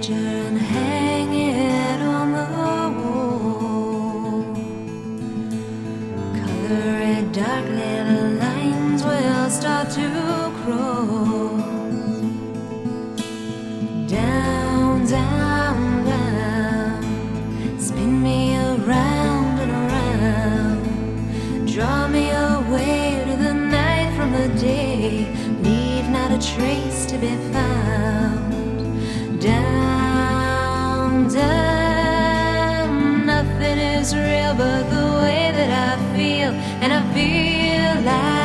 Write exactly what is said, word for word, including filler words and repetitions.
picture and hang it on the wall. Color it darkly, the lines will start to cross. Down, down, down, spin me around and around. Draw me away to the night from the day. Leave not a trace to be found. Down, down, nothing is real but the way that I feel, and I feel like